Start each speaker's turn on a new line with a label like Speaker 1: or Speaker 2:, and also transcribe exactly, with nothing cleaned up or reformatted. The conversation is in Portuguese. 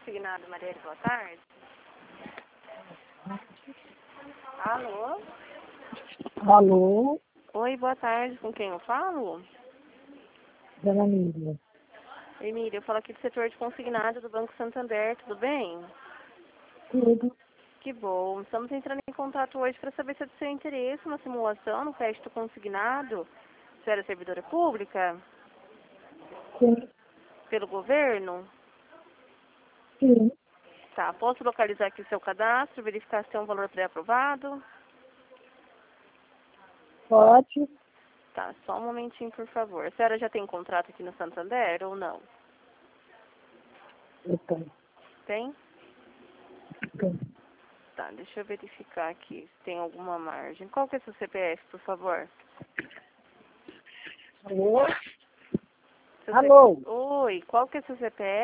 Speaker 1: Consignado, Marielle, boa tarde. Alô?
Speaker 2: Alô,
Speaker 1: Oi, boa tarde. Com quem eu falo?
Speaker 2: dona Miriam.
Speaker 1: Emília, eu falo aqui do setor de consignado do Banco Santander, tudo bem?
Speaker 2: Tudo.
Speaker 1: Que bom. Estamos entrando em contato hoje para saber se é do seu interesse uma simulação no crédito consignado. Você era servidora pública?
Speaker 2: Sim,
Speaker 1: Pelo governo?
Speaker 2: sim.
Speaker 1: Tá, posso localizar aqui o seu cadastro, verificar se tem um valor pré-aprovado?
Speaker 2: Pode.
Speaker 1: Tá, só um momentinho, por favor. A senhora já tem contrato aqui no Santander ou não?
Speaker 2: Eu tenho.
Speaker 1: Tem?
Speaker 2: Tenho.
Speaker 1: Tá, deixa eu verificar aqui se tem alguma margem. Qual que é seu C P F, por favor?
Speaker 2: Alô?
Speaker 1: Seu
Speaker 2: Alô?
Speaker 1: C... Oi, qual que é seu C P F?